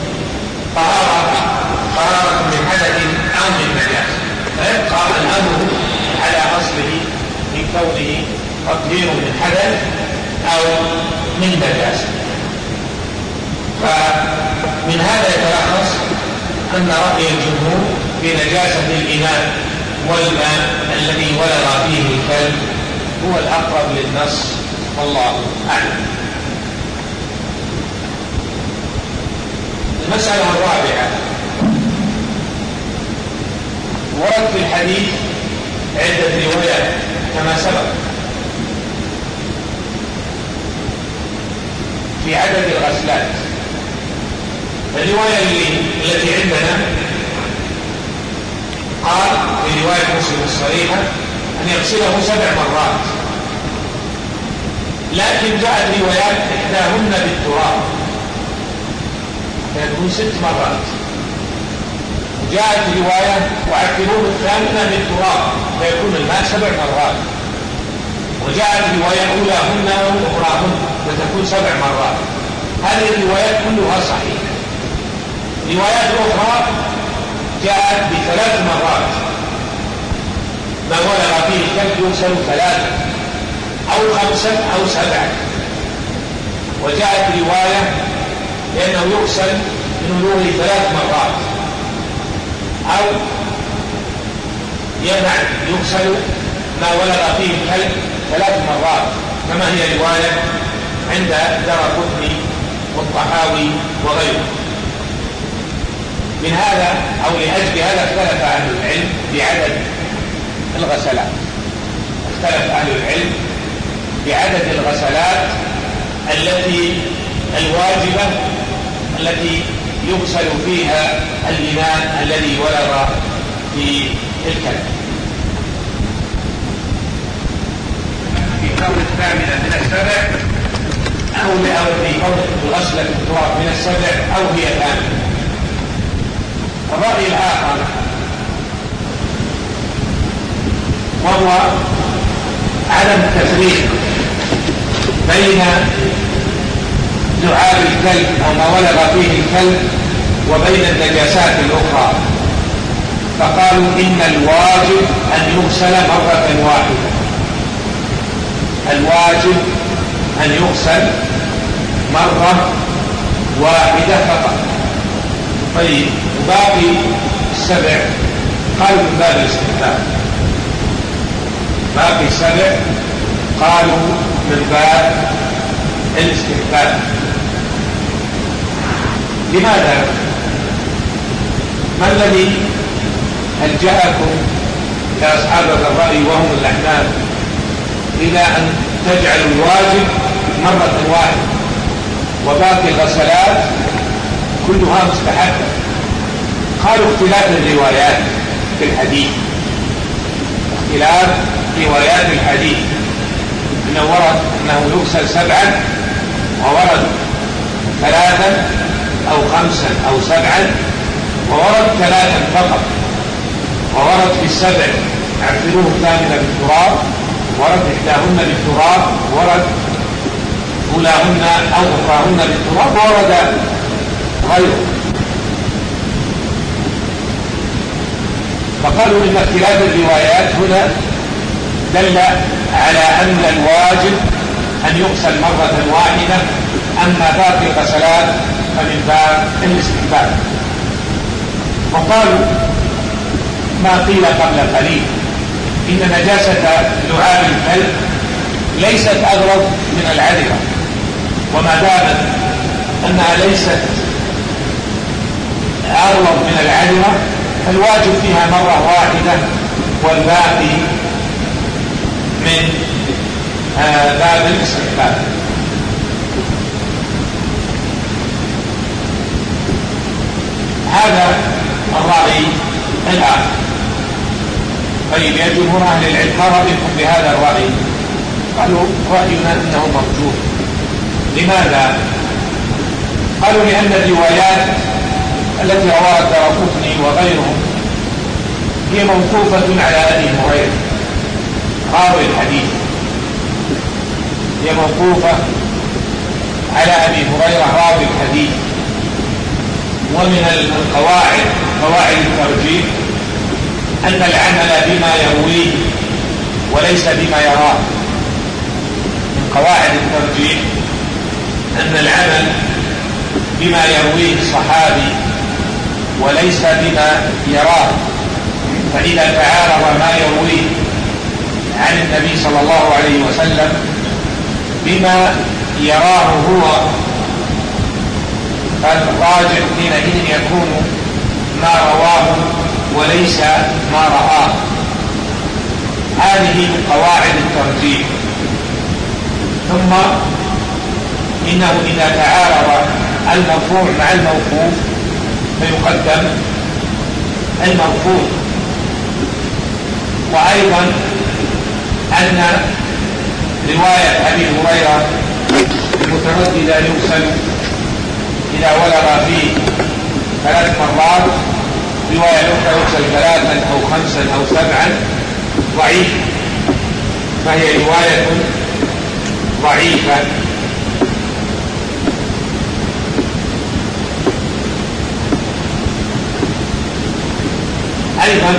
S2: طهارة من حدث أو من نجاسة، فيبقى الأمر على أصله من كونه تطهير من حدث أو من نجاسة. فمن هذا يتلخص أن رأي الجمهور في نجاسة الإناء والماء الذي ولغ فيه الكلب هو الأقرب للنص، والله أعلم. المسألة الرابعة، ورد في الحديث عدة روايات كما سبق في عدد الغسلات. الرواية التي عندنا قال في رواية مسلم الصريحة أن يغسله 7 مرات، لكن جاءت روايات إحداهن بالتراب فيكون 6 مرات، وجاءت رواية وعكرون الثامنة بالتراب فيكون الماء 7 مرات، وجاءت رواية أولاهن وأخراهن فتكون 7 مرات. هذه الروايات كلها صحيحة. روايات أخرى جاءت ب3 مرات، ما ولغ فيه الكلب يغسل 3 أو 5 أو 7، وجاءت رواية لأنه يغسل من ولوغه 3 مرات، أو يغسل ما ولغ فيه الكلب 3 مرات، كما هي رواية عند الدارقطني والطحاوي وغيره. من هذا أو لأجل هذا اختلف أهل العلم في عدد الغسلات، اختلف أهل العلم بعدد الغسلات الواجبة التي يغسل فيها الإناء الذي ولغ في الكلب. في كون الثامنة من السبع أو في كون الغسلة التراب من السبع أو هي ثامنة. الرأي الآخر وهو عدم التفريق بين لعاب الكلب أو ما ولغ فيه الكلب وبين النجاسات الأخرى، فقالوا إن الواجب أن يغسل مرة واحدة. الواجب أن يغسل مرة واحدة فقط. طيب باقي السبع قالوا من باب الاستحباب. باقي السبع قالوا من باب الاستحباب. لماذا؟ ما الذي ألجأكم يا أصحاب الرأي وهم الأحناف إلى أن تجعلوا الواجب مرة واحدة وباقي الغسلات كلها مستحبة؟ قالوا اختلاف الروايات في الحديث، اختلاف روايات الحديث، إنه ورد أنه يغسل 7 وورد 3 أو 5 أو 7 وورد 3 فقط، وورد في السبع اعتبروه الثامنة بالتراب، ورد إحداهن بالتراب، ورد أولاهن أو أخراهن بالتراب، وورد غيره. فقالوا إن اختلاف الروايات هنا دل على أن الواجب أن يغسل مرة واحدة، أما باقي الغسلات فمن باب الاستحباب. وقالوا ما قيل قبل قليل إن نجاسة لعاب الكلب ليست أغلظ من العذرة، وما دامت أنها ليست أغلظ من العذرة فالواجب فيها مرة واحدة والباقي من باب الاستحباب. هذا الرأي الآخر. طيب يا جمهور أهل العلم ما رأيكم بهذا الرأي؟ قالوا رأينا أنه مرجوح. لماذا؟ قالوا لأن الروايات التي رواها الدارقطني وغيرهم هي موقوفة على أبي هريرة راوي الحديث، هي موقوفة على أبي هريرة راوي الحديث. ومن القواعد قواعد الترجيح أن العمل بما يرويه وليس بما يراه. من قواعد الترجيح أن العمل بما يرويه الصحابي وليس بما يراه، فإذا تعارض ما يرويه عن النبي صلى الله عليه وسلم بما يراه هو فالراجح حينئذ يكون ما رواه وليس ما رآه. هذه من قواعد الترجيح. ثم إنه إذا تعارض المرفوع مع الموقوف فيقدم المرفوع. وأيضا أن رواية أبي هريرة المترددة يغسل إذا ولغ فيه 3 مرات، رواية أخرى يغسل 3 أو 5 أو 7 ضعيف، فهي رواية ضعيفة. أيضا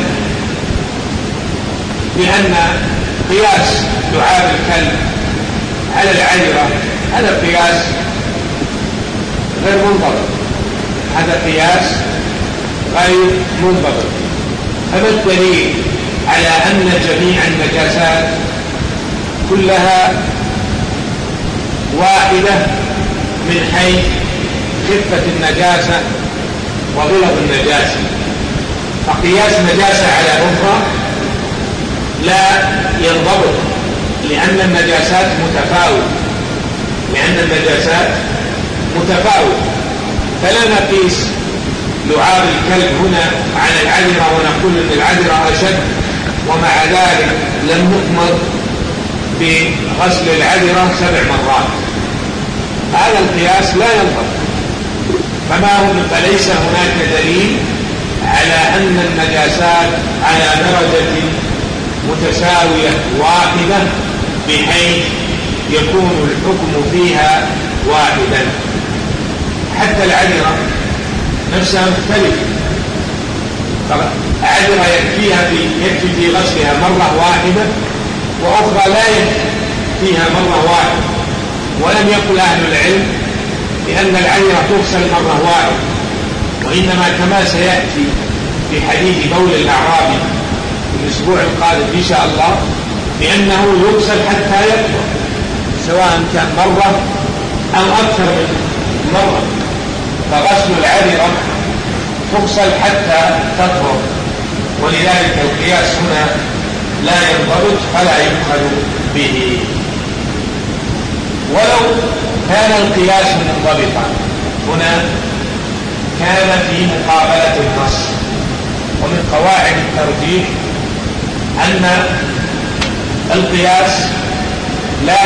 S2: بأن قياس لعاب الكلب على العذرة هذا قياس غير منضبط، هذا قياس غير منضبط. فما الدليل على أن جميع النجاسات كلها واحدة من حيث خفة النجاسة وغلظ النجاسة؟ فقياس نجاسة على أخرى لا ينضبط لأن النجاسات متفاوت، فلا نقيس لعاب الكلب هنا عن العذرة ونقول أن العذرة أشد، ومع ذلك لم نؤمر بغسل العذرة 7 مرات. هذا القياس لا ينطبق. فليس هناك دليل على أن النجاسات على درجة متساوية واحدة بحيث يكون الحكم فيها واحدا. حتى العذرة نفسها مختلفة، عذرة يكفي في غسلها مرة واحدة، وأخرى لا يكفي فيها مرة واحدة. ولم يقل أهل العلم بأن العذرة تغسل مرة واحدة، وإنما كما سيأتي في حديث بول الأعرابي في الأسبوع القادم إن شاء الله، بأنه يغسل حتى يطهر، سواء كان مرة أو أكثر من مرة. فغسل العذرة تغسل حتى تطهر، ولذلك القياس هنا لا ينضبط فلا يؤخذ به. ولو كان القياس منضبطا هنا كان في مقابلة النص. ومن قواعد الترجيح أن القياس لا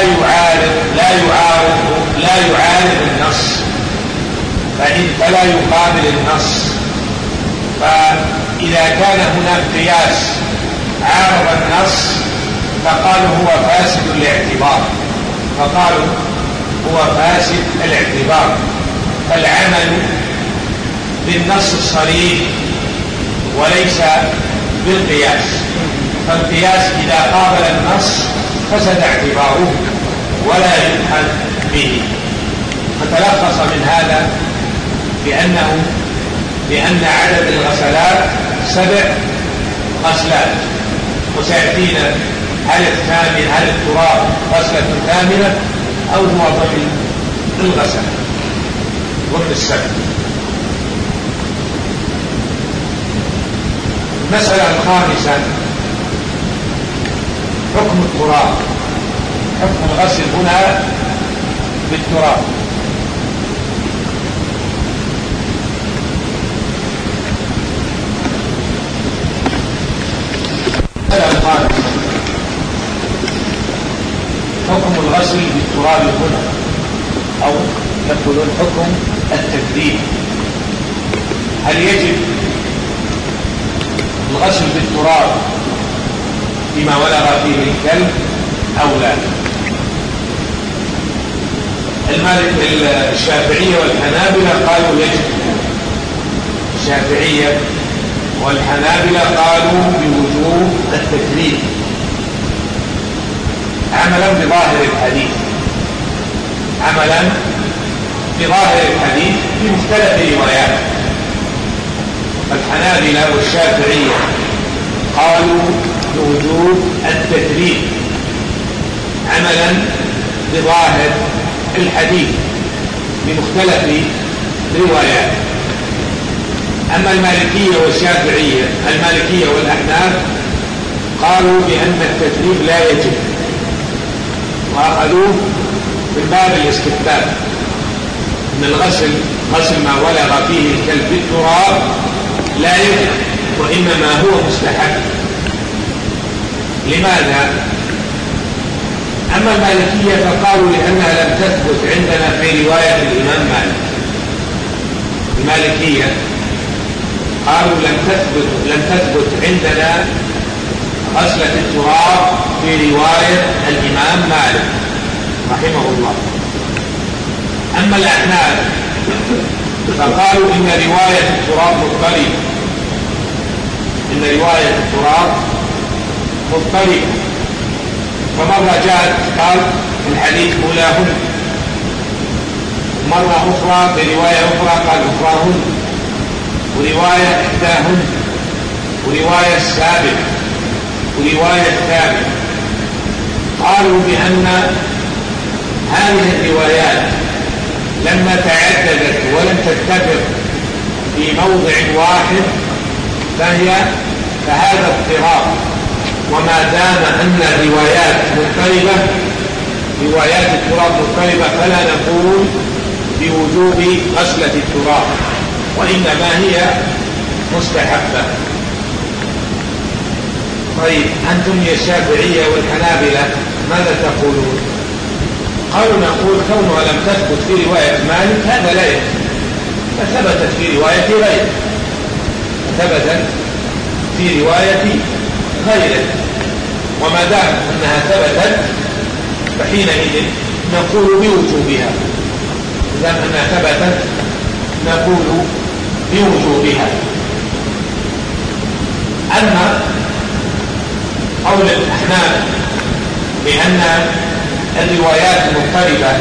S2: يعارض النص، فلا يقابل النص. فإذا كان هناك قياس عارض النص فقالوا هو فاسد الاعتبار. فالعمل بالنص الصريح وليس بالقياس. فالقياس إذا قابل النص فسد اعتباره ولا يؤخذ به. فتلخص من هذا بأن عدد الغسلات 7 غسلات. وسيأتينا هل التراب غسلة ثامنة أو هو ضمن الغسل ضمن السبت. المسألة الخامسة حكم التراب، حكم الغسل هنا بالتراب. حكم الغسل بالتراب هنا، أو يقولون حكم التكليف. هل يجب الغسل بالتراب فيما ولغ فيه الكلب أو لا؟ الشافعية والحنابلة قالوا يجب. الشافعية والحنابلة قالوا بوجوب التكليف عملا بظاهر الحديث في مختلف الروايات. الحنابلة والشافعية قالوا بوجوب التكليف عملا بظاهر الحديث بمختلف الروايات. أما المالكية والأحناف قالوا بأن التكليف لا يجب، وأخذوه من باب الاستحباب، أن غسل ما ولغ فيه الكلب بالتراب لا يجب وإنما هو مستحب. لماذا؟ أما المالكية فقالوا لأنها لم تثبت عندنا في رواية الإمام مالك. المالكية قالوا لم تثبت عندنا غسلة التراب في رواية الإمام مالك رحمه الله. أما الأحناف فقالوا إن رواية التراب مضطربة. فمرة جاءت قال الحديث أولاهن، مرة أخرى برواية أخرى قال أخراهن، ورواية إحداهن، ورواية السابق، ورواية الثابت. قالوا بأن هذه الروايات لما تعددت ولم تتفق في موضع واحد فهذا اضطراب وما دام أن الروايات مضطربة، روايات التراب مضطربة، فلا نقول بوجوب غسلة التراب، وإنما هي مستحبة. طيب أنتم يا الشافعية والحنابلة ماذا تقولون؟ قالوا نقول كونها لم تثبت في رواية مالك هذا لا يكفي، فثبتت في رواية غيره، ثبتت في رواية غيره، وما دام أنها ثبتت فحينئذ نقول بوجوبها، إذا أنها ثبتت نقول بوجوبها. أما قول الأحناف بأن الروايات مضطربة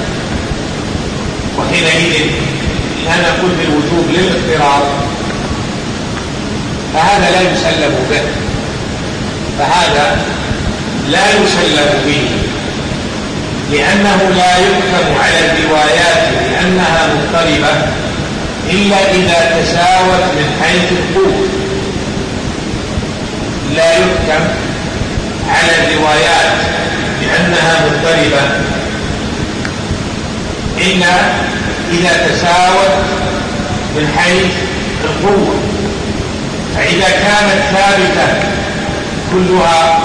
S2: وحينئذ لا نقول بالوجوب للاضطراب، فهذا لا يسلم به، فهذا لا يسلم به، لأنه لا يحكم على الروايات لأنها مضطربة إلا إذا تساوت من حيث القوة. لا يحكم على الروايات لأنها مضطربة إلا إذا تساوت من حيث القوة، فإذا كانت ثابتة كلها،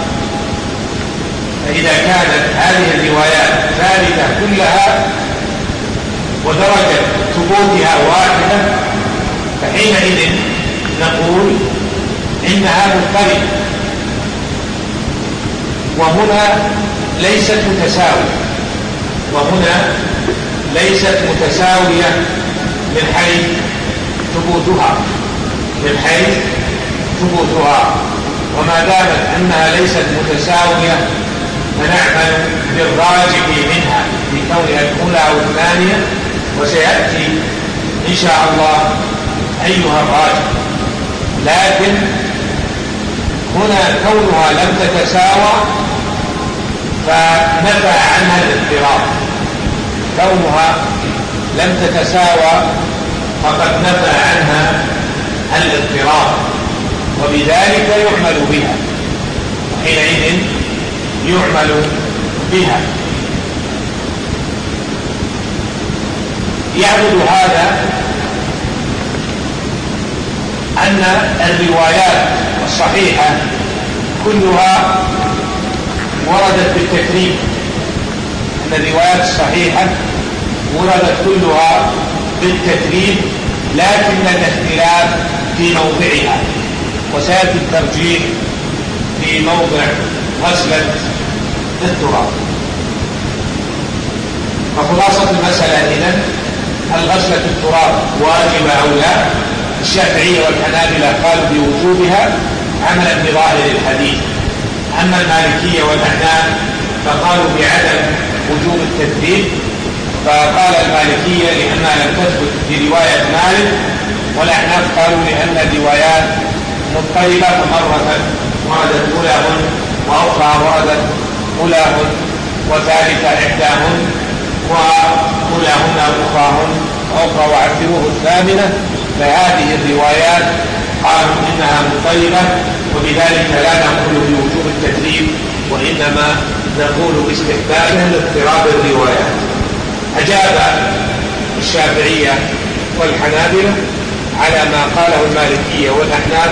S2: فإذا كانت هذه الروايات ثابتة كلها ودرجة ثبوتها واحدة فحينئذ نقول إنها مضطربة، وهنا ليست متساوية، وهنا ليست متساوية من حيث ثبوتها، من حيث ثبوتها، وما دامت أنها ليست متساوية فنعمل بالراجح منها في كونها الأولى أو الثانية، وسيأتي إن شاء الله أيها الراجح. لكن هنا كونها لم تتساوى فنفى عنها الاضطراب، كونها لم تتساوى فقد نفى عنها الاضطراب، وبذلك يعمل بها، حينئذ يعمل بها. يعبد هذا أن الروايات الصحيحة كلها وردت بالتكريم، أن الروايات الصحيحة وردت كلها بالتكريم، لكن الاختلاف في موضعها، وسيأتي الترجيح في موضع غسلة التراب. فخلاصة المسألة إذن هل غسلة التراب واجبة أو لا؟ الشافعية والحنابلة قالوا بوجوبها عملا بظاهر الحديث، أما المالكية والأحناف فقالوا بعدم وجوب التثبيت، فقال المالكية لأنها لم تثبت في رواية مالك، والأحناف قالوا لأن الروايات مضطربة، فمرة وردت أولاهن وأخرى وردت أولاهن وثالثة إحداهن وأولاهن أخراهن وأخرى واعتبروه الثامنة، فهذه الروايات قالوا إنها مضطربة، وبذلك لا نقول بوجوب التكليف، وإنما نقول باستحبابها لاضطراب الروايات. أجاب الشافعية والحنابلة على ما قاله المالكية والأحناف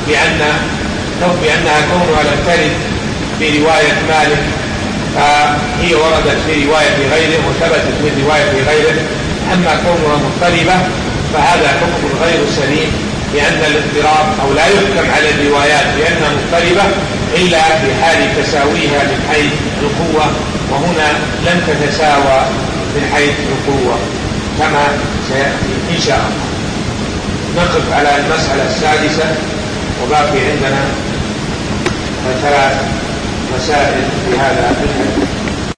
S2: بأنها كونها لم ترد في رواية مالك فهي وردت في رواية غيره وثبتت من رواية غيره، أما كونها مضطربة فهذا حكم غير سليم، لأن الاضطراب أو لا يحكم على الروايات بأنها مضطربة إلا في حال تساويها من حيث القوة، وهنا لم تتساوى من حيث القوة كما سيأتي إن شاء الله. نقف على المسألة السادسة، وباقي عندنا 3 مسائل في هذا الحديث.